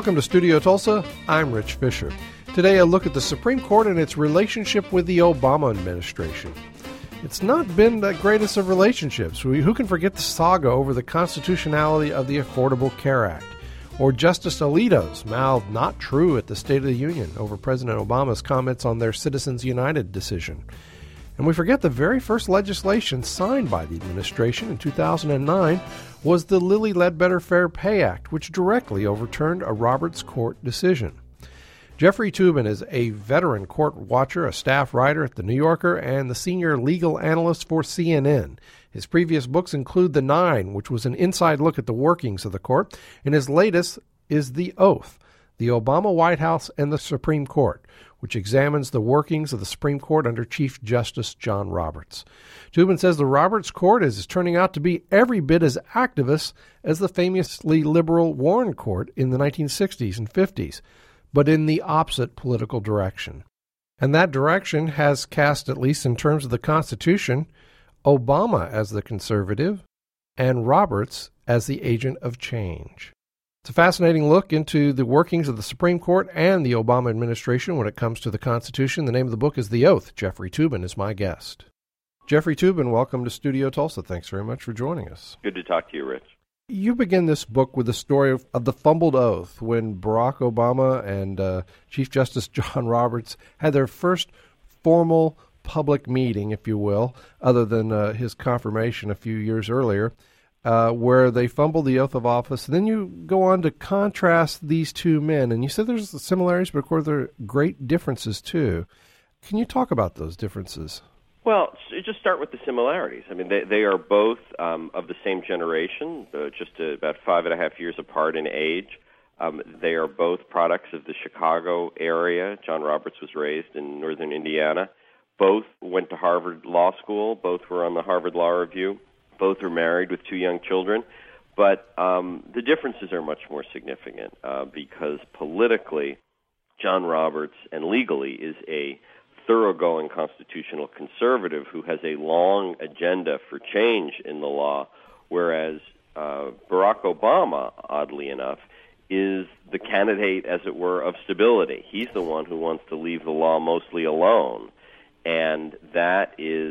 Welcome to Studio Tulsa. I'm Rich Fisher. Today, a look at the Supreme Court and its relationship with the Obama administration. It's not been the greatest of relationships. Who can forget the saga over the constitutionality of the Affordable Care Act? Or Justice Alito's mouthed not true at the State of the Union over President Obama's comments on their Citizens United decision. And we forget the very first legislation signed by the administration in 2009 was the Lilly Ledbetter Fair Pay Act, which directly overturned a Roberts Court decision. Jeffrey Toobin is a veteran court watcher, a staff writer at The New Yorker, and the senior legal analyst for CNN. His previous books include The Nine, which was an inside look at the workings of the court, and his latest is The Oath, the Obama White House and the Supreme Court, which examines the workings of the Supreme Court under Chief Justice John Roberts. Toobin says the Roberts Court is turning out to be every bit as activist as the famously liberal Warren Court in the 1960s and 50s, but in the opposite political direction. And that direction has cast, at least in terms of the Constitution, Obama as the conservative and Roberts as the agent of change. It's a fascinating look into the workings of the Supreme Court and the Obama administration when it comes to the Constitution. The name of the book is The Oath. Jeffrey Toobin is my guest. Jeffrey Toobin, welcome to Studio Tulsa. Thanks very much for joining us. Good to talk to you, Rich. You begin this book with the story of the fumbled oath when Barack Obama and Chief Justice John Roberts had their first formal public meeting, if you will, other than his confirmation a few years earlier, where they fumbled the oath of office. And then you go on to contrast these two men, and you said there's similarities, but of course there are great differences too. Can you talk about those differences? Well, just start with the similarities. I mean, they are both of the same generation, just about 5.5 years apart in age. They are both products of the Chicago area. John Roberts was raised in northern Indiana. Both went to Harvard Law School. Both were on the Harvard Law Review. Both are married with 2 young children. But the differences are much more significant because politically, John Roberts, and legally, is a thoroughgoing constitutional conservative who has a long agenda for change in the law, whereas Barack Obama, oddly enough, is the candidate, as it were, of stability. He's the one who wants to leave the law mostly alone. And that is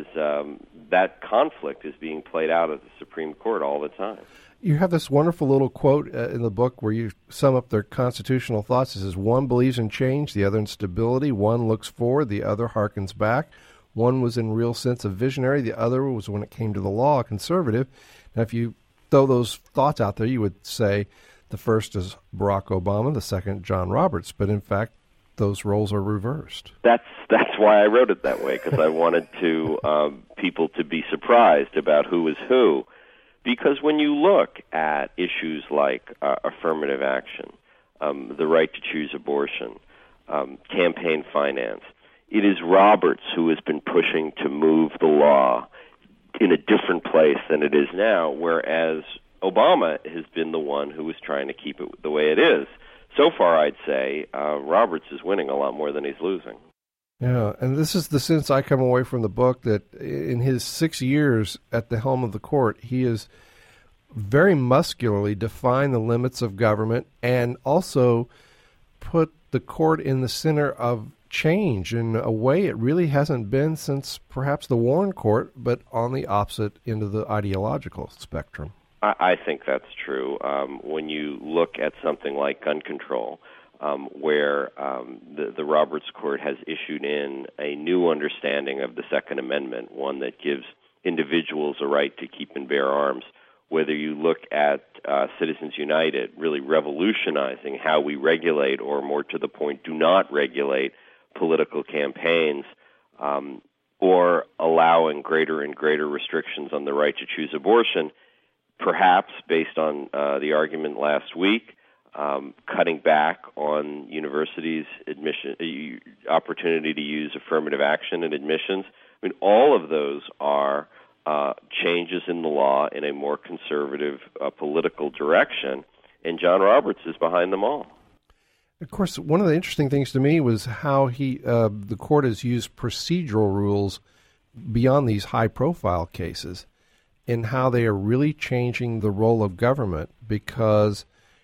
that conflict is being played out at the Supreme Court all the time. You have this wonderful little quote in the book where you sum up their constitutional thoughts. It says, one believes in change, the other in stability. One looks forward, the other harkens back. One was in real sense a visionary. The other was, when it came to the law, a conservative. Now, if you throw those thoughts out there, you would say the first is Barack Obama, the second John Roberts. But in fact, those roles are reversed. That's why I wrote it that way, because I wanted to people to be surprised about who is who. Because when you look at issues like affirmative action, the right to choose abortion, campaign finance, it is Roberts who has been pushing to move the law in a different place than it is now, whereas Obama has been the one who is trying to keep it the way it is. So far, I'd say Roberts is winning a lot more than he's losing. Yeah, and this is the sense I come away from the book, that in his 6 years at the helm of the court, he has very muscularly defined the limits of government and also put the court in the center of change in a way it really hasn't been since perhaps the Warren Court, but on the opposite end of the ideological spectrum. I think that's true. When you look at something like gun control, where the Roberts Court has issued in a new understanding of the Second Amendment, one that gives individuals a right to keep and bear arms. Whether you look at Citizens United, really revolutionizing how we regulate, or more to the point, do not regulate political campaigns, or allowing greater and greater restrictions on the right to choose abortion, perhaps based on the argument last week, cutting back on universities' admission opportunity to use affirmative action in admissions. I mean, all of those are changes in the law in a more conservative political direction, and John Roberts is behind them all. Of course, one of the interesting things to me was how the court has used procedural rules beyond these high-profile cases, and how they are really changing the role of government, because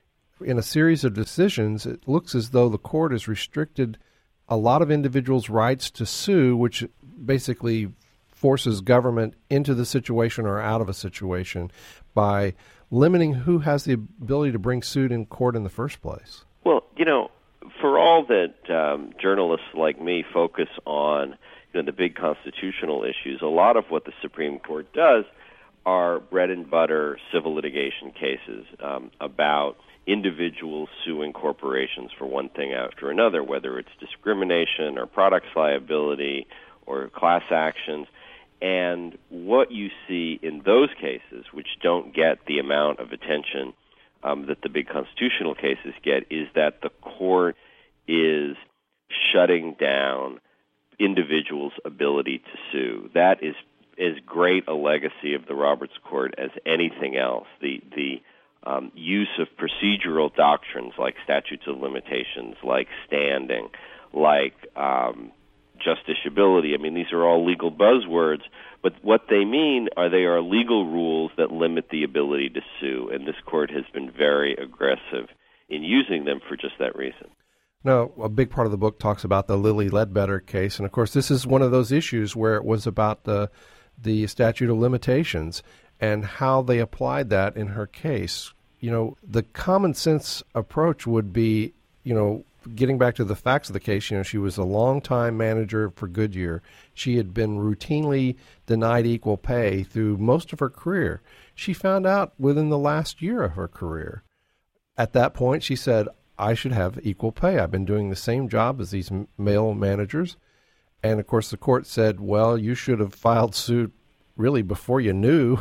In a series of decisions, it looks as though the court has restricted a lot of individuals' rights to sue, which basically forces government into the situation or out of a situation by limiting who has the ability to bring suit in court in the first place. Well, for all that journalists like me focus on the big constitutional issues, a lot of what the Supreme Court does are bread and butter civil litigation cases about individuals suing corporations for one thing after another, whether it's discrimination or products liability or class actions. And what you see in those cases, which don't get the amount of attention that the big constitutional cases get, is that the court is shutting down individuals' ability to sue. That is as great a legacy of the Roberts Court as anything else. The use of procedural doctrines like statutes of limitations, like standing, like justiciability. I mean, these are all legal buzzwords, but what they mean are they are legal rules that limit the ability to sue, and this court has been very aggressive in using them for just that reason. Now, a big part of the book talks about the Lilly Ledbetter case, and of course this is one of those issues where it was about the statute of limitations and how they applied that in her case. The common sense approach would be, getting back to the facts of the case, she was a long-time manager for Goodyear. She had been routinely denied equal pay through most of her career. She found out within the last year of her career. At that point, she said, I should have equal pay. I've been doing the same job as these male managers. And, of course, the court said, well, you should have filed suit really before you knew.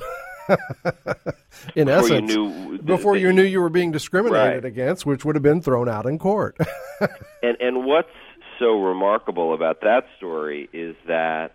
In essence, before you knew you were being discriminated against, which would have been thrown out in court. and what's so remarkable about that story is that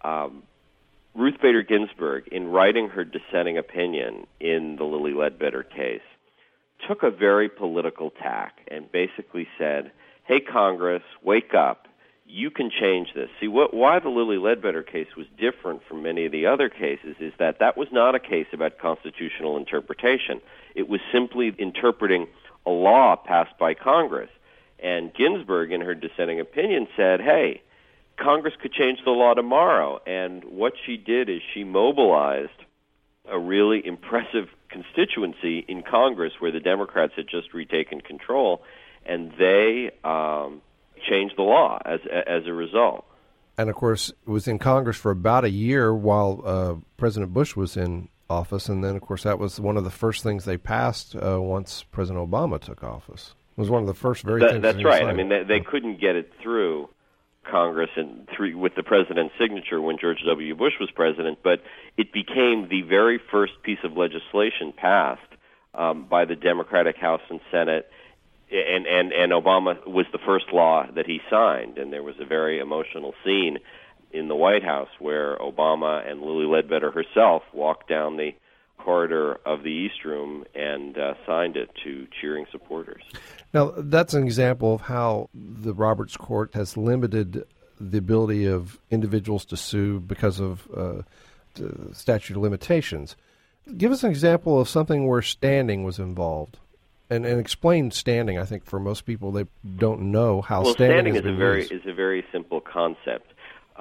Ruth Bader Ginsburg, in writing her dissenting opinion in the Lilly Ledbetter case, took a very political tack and basically said, hey, Congress, wake up. You can change this. See, why the Lilly Ledbetter case was different from many of the other cases is that was not a case about constitutional interpretation. It was simply interpreting a law passed by Congress. And Ginsburg, in her dissenting opinion, said, hey, Congress could change the law tomorrow. And what she did is she mobilized a really impressive constituency in Congress where the Democrats had just retaken control, and they changed the law as a result. And, of course, it was in Congress for about a year while President Bush was in office, and then, of course, that was one of the first things they passed once President Obama took office. It was one of the first things. That's right. I mean, they couldn't get it through Congress and with the president's signature when George W. Bush was president, but it became the very first piece of legislation passed by the Democratic House and Senate, and Obama was the first law that he signed, and there was a very emotional scene in the White House where Obama and Lilly Ledbetter herself walked down the corridor of the East Room and signed it to cheering supporters. Now, that's an example of how the Roberts Court has limited the ability of individuals to sue because of the statute of limitations. Give us an example of something where standing was involved. And explain standing. I think for most people, they don't know how standing is a very simple concept.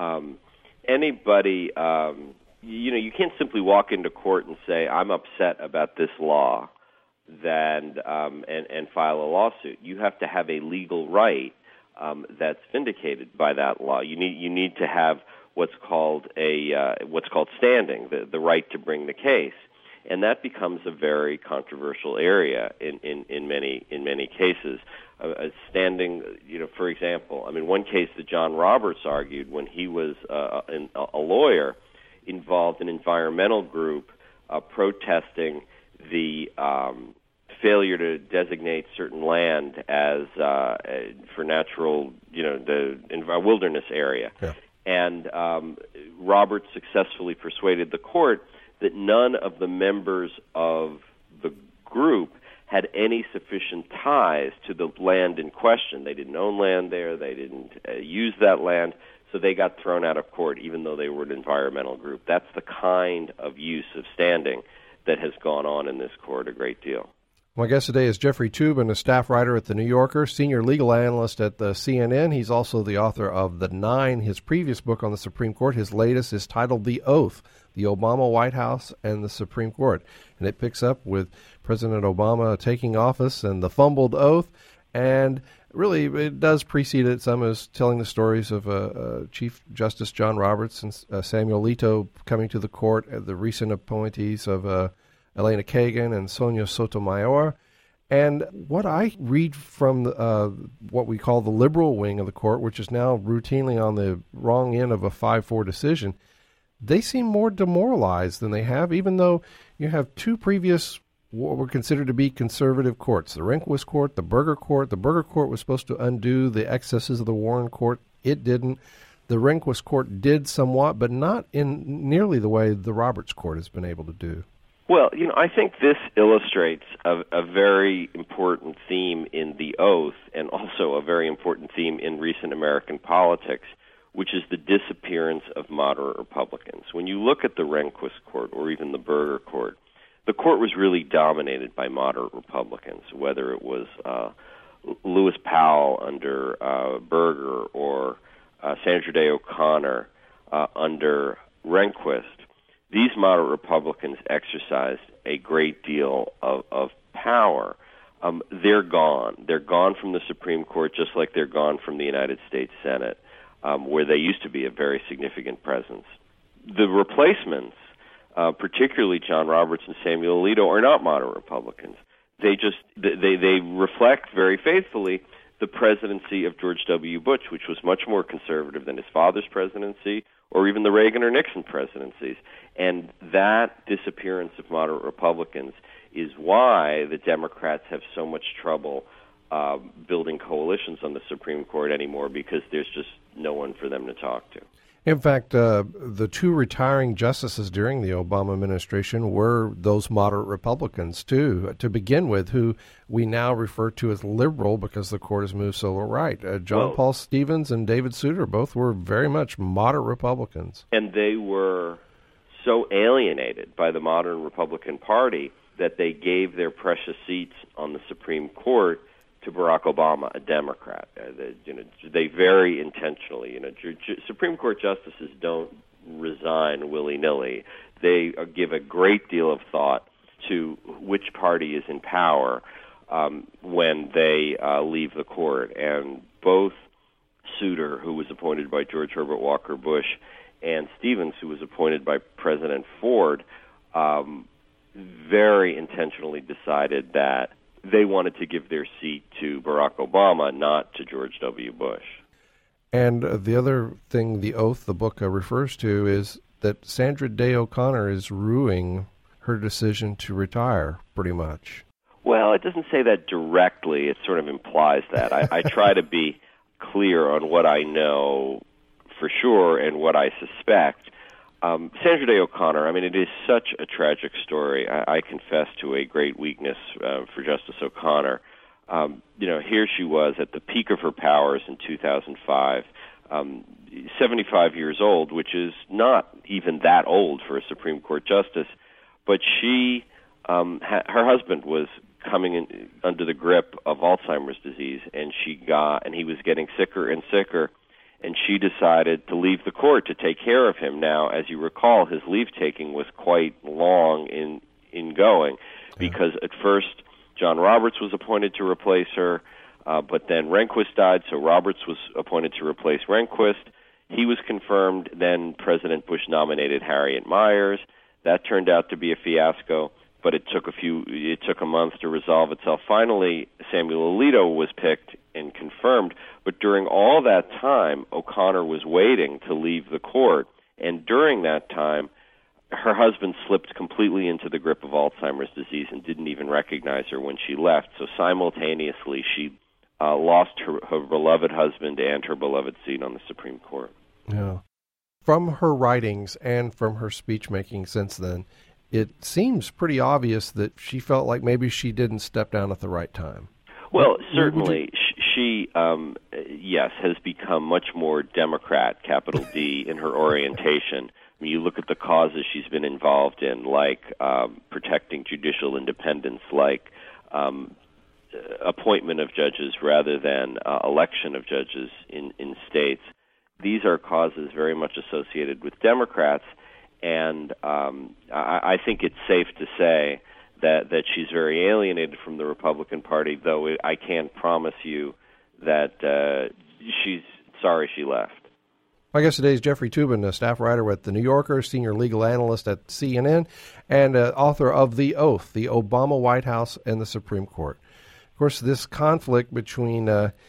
Anybody, you can't simply walk into court and say, I'm upset about this law, and file a lawsuit. You have to have a legal right that's vindicated by that law. You need to have what's called standing, the right to bring the case. And that becomes a very controversial area in many cases. Standing, for example, I mean, one case that John Roberts argued when he was a lawyer involved an environmental group protesting the failure to designate certain land as for natural, the wilderness area. Yeah. And Roberts successfully persuaded the court that none of the members of the group had any sufficient ties to the land in question. They didn't own land there. They didn't use that land. So they got thrown out of court even though they were an environmental group. That's the kind of use of standing that has gone on in this court a great deal. My guest today is Jeffrey Toobin, a staff writer at The New Yorker, senior legal analyst at the CNN. He's also the author of The Nine, his previous book on the Supreme Court. His latest is titled The Oath, the Obama White House and the Supreme Court. And it picks up with President Obama taking office and the fumbled oath. And really, it does precede it some as telling the stories of Chief Justice John Roberts and Samuel Alito coming to the court, the recent appointees of Elena Kagan and Sonia Sotomayor. And what I read from what we call the liberal wing of the court, which is now routinely on the wrong end of a 5-4 decision, they seem more demoralized than they have, even though you have two previous what were considered to be conservative courts, the Rehnquist Court, the Burger Court. The Burger Court was supposed to undo the excesses of the Warren Court. It didn't. The Rehnquist Court did somewhat, but not in nearly the way the Roberts Court has been able to do. Well, I think this illustrates a very important theme in the oath and also a very important theme in recent American politics, which is the disappearance of moderate Republicans. When you look at the Rehnquist Court or even the Burger Court, the court was really dominated by moderate Republicans, whether it was Lewis Powell under Burger or Sandra Day O'Connor under Rehnquist. These moderate Republicans exercised a great deal of power. They're gone. They're gone from the Supreme Court, just like they're gone from the United States Senate, where they used to be a very significant presence. The replacements, particularly John Roberts and Samuel Alito, are not moderate Republicans. They reflect very faithfully the presidency of George W. Bush, which was much more conservative than his father's presidency or even the Reagan or Nixon presidencies. And that disappearance of moderate Republicans is why the Democrats have so much trouble building coalitions on the Supreme Court anymore, because there's just no one for them to talk to. In fact, the two retiring justices during the Obama administration were those moderate Republicans, too, to begin with, who we now refer to as liberal because the court has moved so right. John Paul Stevens and David Souter both were very much moderate Republicans. And they were so alienated by the modern Republican Party that they gave their precious seats on the Supreme Court to Barack Obama, a Democrat. They very intentionally, Supreme Court justices don't resign willy-nilly. They give a great deal of thought to which party is in power when they leave the court. And both Souter, who was appointed by George Herbert Walker Bush, and Stevens, who was appointed by President Ford, very intentionally decided that they wanted to give their seat to Barack Obama, not to George W. Bush. And the other thing the oath, the book, refers to is that Sandra Day O'Connor is ruining her decision to retire, pretty much. Well, it doesn't say that directly. It sort of implies that. I try to be clear on what I know for sure and what I suspect. Sandra Day O'Connor, it is such a tragic story. I confess to a great weakness for Justice O'Connor. Here she was at the peak of her powers in 2005, 75 years old, which is not even that old for a Supreme Court justice. But she, her husband was coming in under the grip of Alzheimer's disease, and he was getting sicker and sicker. And she decided to leave the court to take care of him. Now, as you recall, his leave-taking was quite long in going, because at first John Roberts was appointed to replace her, but then Rehnquist died, so Roberts was appointed to replace Rehnquist. He was confirmed. Then President Bush nominated Harriet Miers. That turned out to be a fiasco, but it took a month to resolve itself. Finally, Samuel Alito was picked and confirmed, but during all that time, O'Connor was waiting to leave the court, and during that time, her husband slipped completely into the grip of Alzheimer's disease and didn't even recognize her when she left. So simultaneously, she lost her beloved husband and her beloved seat on the Supreme Court. Yeah. From her writings and from her speech-making since then, it seems pretty obvious that she felt like maybe she didn't step down at the right time. Well, certainly, she, yes, has become much more Democrat, capital D, in her orientation. When you look at the causes she's been involved in, like protecting judicial independence, like appointment of judges rather than election of judges in states. These are causes very much associated with Democrats, and I think it's safe to say that she's very alienated from the Republican Party, though I can't promise you that she's sorry she left. My guest today is Jeffrey Toobin, a staff writer at The New Yorker, senior legal analyst at CNN, and author of The Oath, the Obama White House and the Supreme Court. Of course, this conflict between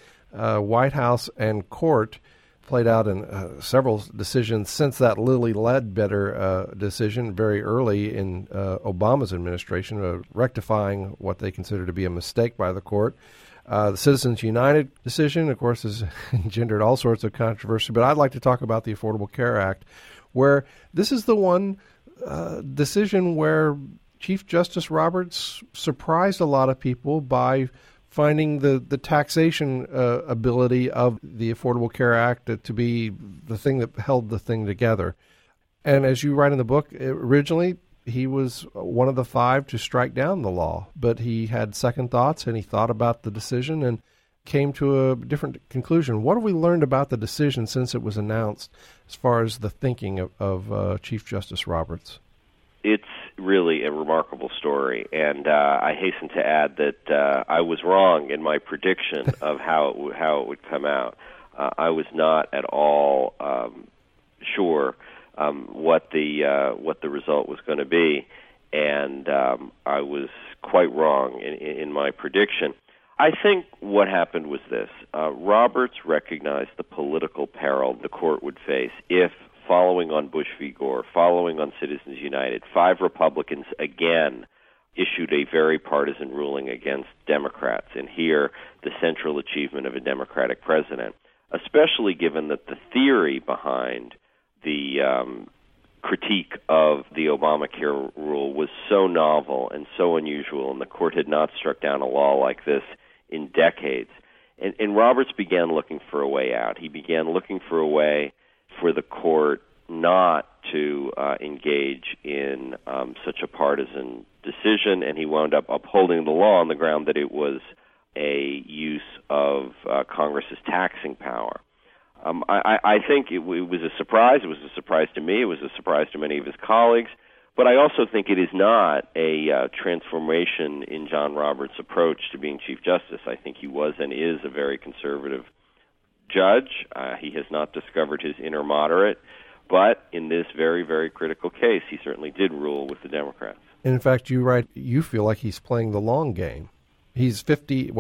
White House and court played out in several decisions since that Lilly Ledbetter decision very early in Obama's administration, rectifying what they considered to be a mistake by the court. The Citizens United decision, of course, has engendered all sorts of controversy, but I'd like to talk about the Affordable Care Act, where this is the one decision where Chief Justice Roberts surprised a lot of people by finding the taxation ability of the Affordable Care Act to be the thing that held the thing together. And as you write in the book, originally he was one of the 5 to strike down the law, but he had second thoughts and he thought about the decision and came to a different conclusion. What have we learned about the decision since it was announced as far as the thinking of Chief Justice Roberts? It's really a remarkable story, and I hasten to add that I was wrong in my prediction of how it would come out. I was not at all sure what the result was going to be, and I was quite wrong in my prediction. I think what happened was this. Roberts recognized the political peril the court would face if, following on Bush v. Gore, following on Citizens United, 5 Republicans again issued a very partisan ruling against Democrats, and here the central achievement of a Democratic president, especially given that the theory behind the critique of the Obamacare rule was so novel and so unusual, and the court had not struck down a law like this in decades. And Roberts began looking for a way out. He began looking for a way for the court not to engage in such a partisan decision, and he wound up upholding the law on the ground that it was a use of Congress's taxing power. I think it was a surprise. It was a surprise to me. It was a surprise to many of his colleagues. But I also think it is not a transformation in John Roberts' approach to being Chief Justice. I think he was and is a very conservative judge. He has not discovered his inner moderate. But in this very, very critical case, he certainly did rule with the Democrats. And in fact, you write, you feel like he's playing the long game. He's 50,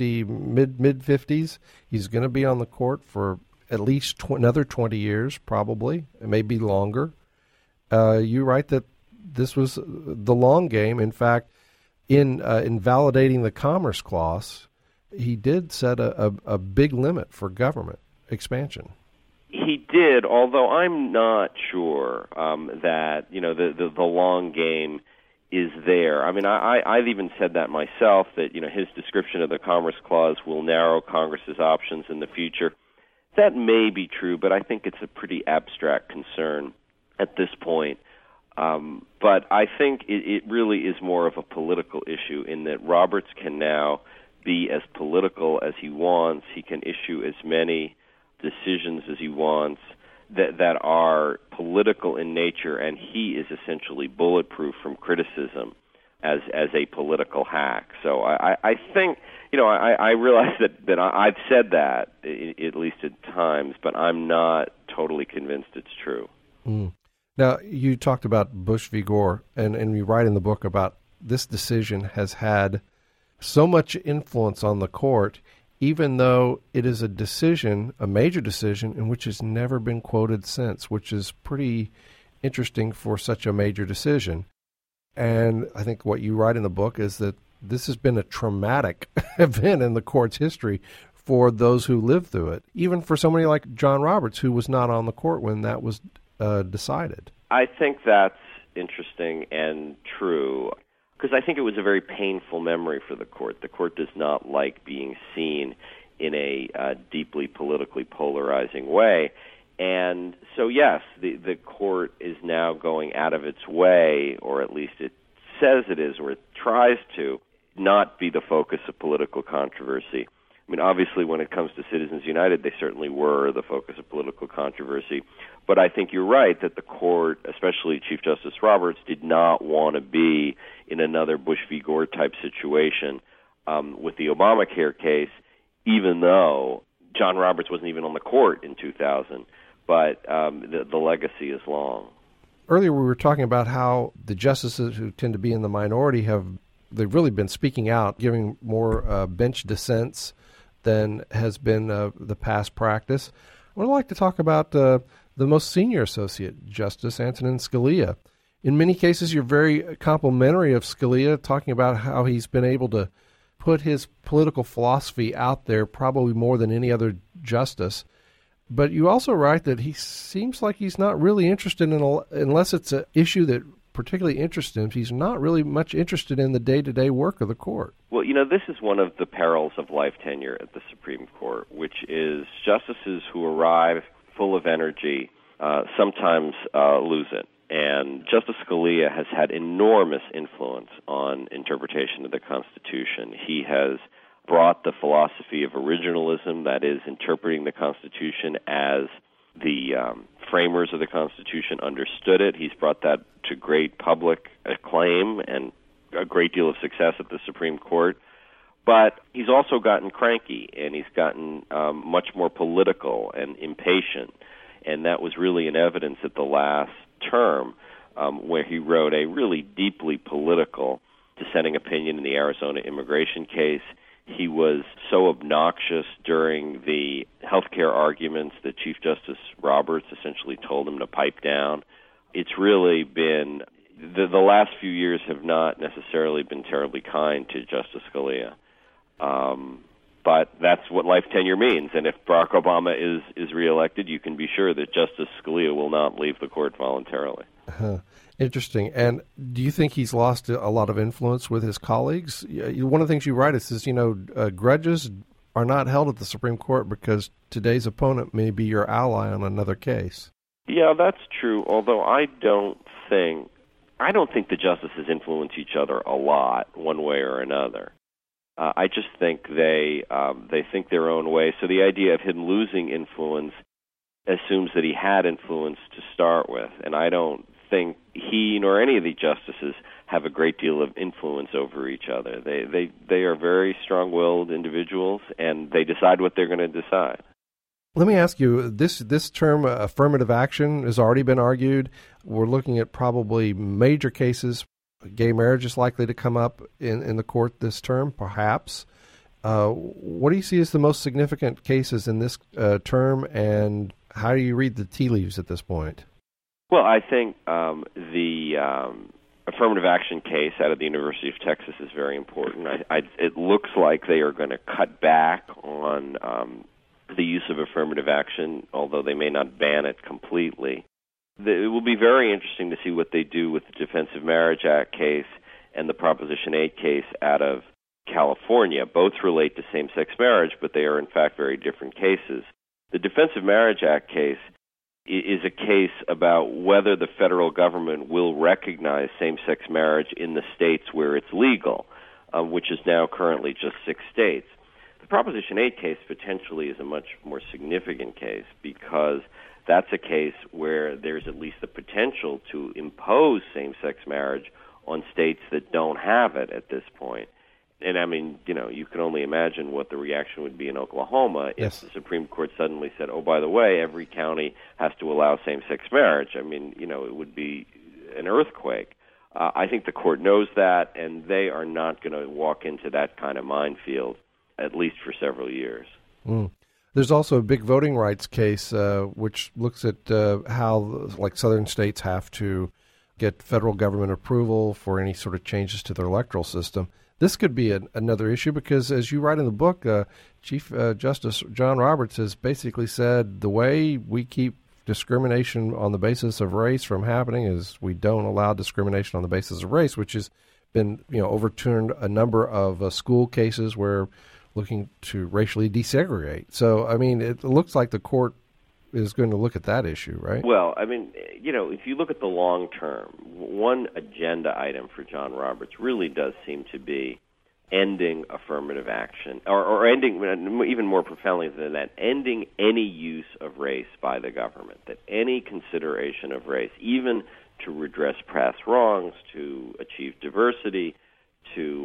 mid-50s? He's going to be on the court for at least another 20 years, probably. It may be longer. You write that this was the long game. In fact, in validating the Commerce Clause, he did set a big limit for government expansion. He did, although I'm not sure that the long game is there. I mean, I've even said that myself, that his description of the Commerce Clause will narrow Congress's options in the future. That may be true, but I think it's a pretty abstract concern at this point. But I think it really is more of a political issue in that Roberts can now be as political as he wants. He can issue as many decisions as he wants that are political in nature, and he is essentially bulletproof from criticism as a political hack. So I think, I realize that I've said that, at least at times, but I'm not totally convinced it's true. Mm. Now, you talked about Bush v. Gore, and you write in the book about this decision has had so much influence on the court, even though it is a decision, a major decision, in which has never been quoted since, which is pretty interesting for such a major decision. And I think what you write in the book is that this has been a traumatic event in the court's history for those who lived through it, even for somebody like John Roberts, who was not on the court when that was decided. I think that's interesting and true, because I think it was a very painful memory for the court. The court does not like being seen in a deeply politically polarizing way. And so, yes, the court is now going out of its way, or at least it says it is, or it tries to not be the focus of political controversy. I mean, obviously, when it comes to Citizens United, they certainly were the focus of political controversy. But I think you're right that the court, especially Chief Justice Roberts, did not want to be in another Bush v. Gore type situation with the Obamacare case, even though John Roberts wasn't even on the court in 2000. But the legacy is long. Earlier we were talking about how the justices who tend to be in the minority they've really been speaking out, giving more bench dissents than has been the past practice. I would like to talk about the most senior associate justice, Antonin Scalia. In many cases, you're very complimentary of Scalia, talking about how he's been able to put his political philosophy out there probably more than any other justice. But you also write that he seems like he's not really interested in, unless it's an issue that particularly interests him, he's not really much interested in the day-to-day work of the court. Well, this is one of the perils of life tenure at the Supreme Court, which is justices who arrive full of energy sometimes lose it. And Justice Scalia has had enormous influence on interpretation of the Constitution. He has brought the philosophy of originalism, that is, interpreting the Constitution as the framers of the Constitution understood it. He's brought that to great public acclaim and a great deal of success at the Supreme Court. But he's also gotten cranky, and he's gotten much more political and impatient. And that was really in evidence at the last term, where he wrote a really deeply political dissenting opinion in the Arizona immigration case. He was so obnoxious during the healthcare arguments that Chief Justice Roberts essentially told him to pipe down. It's really been, the last few years have not necessarily been terribly kind to Justice Scalia. But that's what life tenure means. And if Barack Obama is reelected, you can be sure that Justice Scalia will not leave the court voluntarily. Interesting. And do you think he's lost a lot of influence with his colleagues? One of the things you write is, grudges are not held at the Supreme Court because today's opponent may be your ally on another case. Yeah, that's true, although I don't think the justices influence each other a lot one way or another. I just think they think their own way. So the idea of him losing influence assumes that he had influence to start with, and I don't think he nor any of the justices have a great deal of influence over each other. They are very strong-willed individuals, and they decide what they're going to decide. Let me ask you, this term, affirmative action, has already been argued. We're looking at probably major cases. Gay marriage is likely to come up in the court this term, perhaps. What do you see as the most significant cases in this term, and how do you read the tea leaves at this point? Well, I think the affirmative action case out of the University of Texas is very important. It looks like they are going to cut back on the use of affirmative action, although they may not ban it completely. It will be very interesting to see what they do with the Defense of Marriage Act case and the Proposition 8 case out of California. Both relate to same-sex marriage, but they are in fact very different cases. The Defense of Marriage Act case is a case about whether the federal government will recognize same-sex marriage in the states where it's legal, which is now currently just 6 states. The Proposition 8 case potentially is a much more significant case because that's a case where there's at least the potential to impose same-sex marriage on states that don't have it at this point. And I mean, you can only imagine what the reaction would be in Oklahoma if the Supreme Court suddenly said, oh, by the way, every county has to allow same-sex marriage. I mean, it would be an earthquake. I think the court knows that, and they are not going to walk into that kind of minefield, at least for several years. There's also a big voting rights case which looks at how, southern states have to get federal government approval for any sort of changes to their electoral system. This could be another issue because, as you write in the book, Chief Justice John Roberts has basically said the way we keep discrimination on the basis of race from happening is we don't allow discrimination on the basis of race, which has been overturned a number of school cases where looking to racially desegregate. So, I mean, it looks like the court is going to look at that issue, right? Well, I mean, if you look at the long term, one agenda item for John Roberts really does seem to be ending affirmative action, or ending, even more profoundly than that, ending any use of race by the government, that any consideration of race, even to redress past wrongs, to achieve diversity, to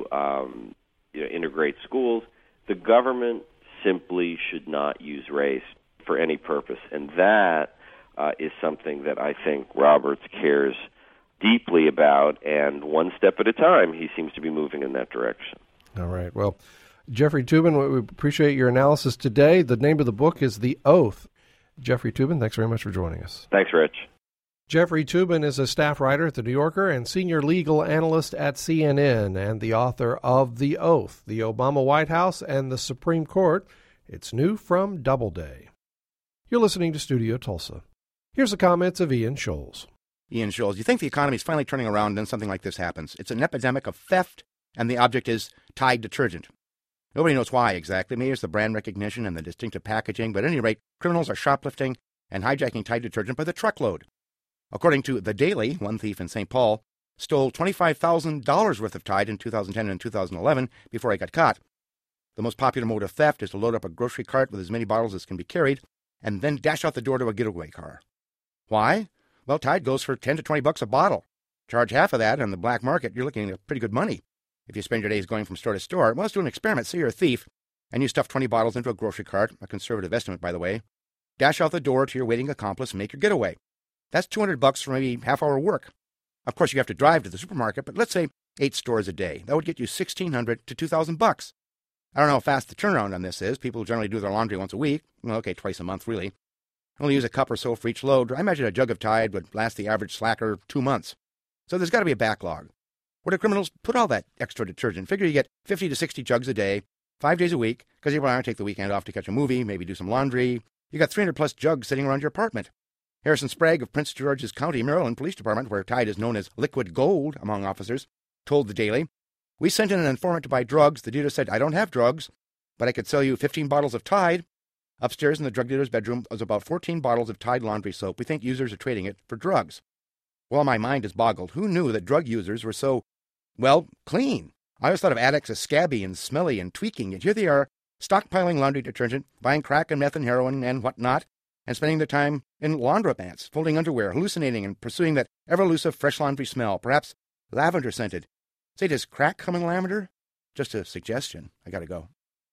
integrate schools, the government simply should not use race for any purpose. And that is something that I think Roberts cares deeply about, and one step at a time, he seems to be moving in that direction. All right. Well, Jeffrey Toobin, we appreciate your analysis today. The name of the book is The Oath. Jeffrey Toobin, thanks very much for joining us. Thanks, Rich. Jeffrey Toobin is a staff writer at The New Yorker and senior legal analyst at CNN, and the author of The Oath, the Obama White House and the Supreme Court. It's new from Doubleday. You're listening to Studio Tulsa. Here's the comments of Ian Scholes. Ian Scholes, you think the economy is finally turning around, and then something like this happens. It's an epidemic of theft, and the object is Tide detergent. Nobody knows why exactly. Maybe it's the brand recognition and the distinctive packaging, but at any rate, criminals are shoplifting and hijacking Tide detergent by the truckload. According to The Daily, one thief in St. Paul stole $25,000 worth of Tide in 2010 and 2011 before he got caught. The most popular mode of theft is to load up a grocery cart with as many bottles as can be carried and then dash out the door to a getaway car. Why? Well, Tide goes for $10 to $20 a bottle. Charge half of that on the black market, you're looking at pretty good money. If you spend your days going from store to store, well, let's do an experiment. Say you're a thief, and you stuff 20 bottles into a grocery cart, a conservative estimate, by the way. Dash out the door to your waiting accomplice and make your getaway. That's $200 for maybe half-hour work. Of course, you have to drive to the supermarket, but let's say 8 stores a day. That would get you $1,600 to $2,000. I don't know how fast the turnaround on this is. People generally do their laundry once a week. Well, okay, twice a month, really. Only use a cup or so for each load. I imagine a jug of Tide would last the average slacker 2 months. So there's got to be a backlog. Where do criminals put all that extra detergent? Figure you get 50 to 60 jugs a day, 5 days a week, because you want to take the weekend off to catch a movie, maybe do some laundry. You got 300-plus jugs sitting around your apartment. Harrison Sprague of Prince George's County, Maryland Police Department, where Tide is known as liquid gold among officers, told The Daily, "We sent in an informant to buy drugs. The dealer said, 'I don't have drugs, but I could sell you 15 bottles of Tide.' Upstairs in the drug dealer's bedroom was about 14 bottles of Tide laundry soap. We think users are trading it for drugs." Well, my mind is boggled. Who knew that drug users were so, well, clean? I always thought of addicts as scabby and smelly and tweaking, and here they are, stockpiling laundry detergent, buying crack and meth and heroin and whatnot, and spending their time in laundromats, folding underwear, hallucinating and pursuing that ever-elusive fresh laundry smell, perhaps lavender-scented. Say, does crack come in lavender? Just a suggestion. I gotta go.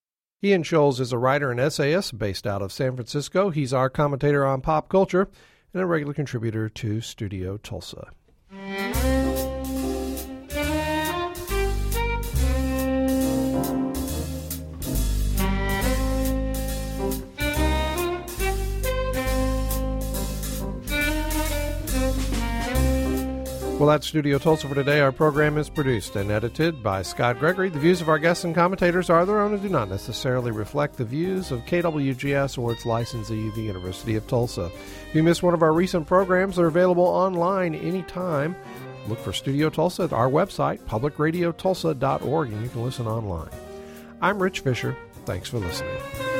Ian Scholes is a writer and essayist based out of San Francisco. He's our commentator on pop culture and a regular contributor to Studio Tulsa. Well, that's Studio Tulsa for today. Our program is produced and edited by Scott Gregory. The views of our guests and commentators are their own and do not necessarily reflect the views of KWGS or its licensee, the University of Tulsa. If you missed one of our recent programs, they're available online anytime. Look for Studio Tulsa at our website, publicradiotulsa.org, and you can listen online. I'm Rich Fisher. Thanks for listening.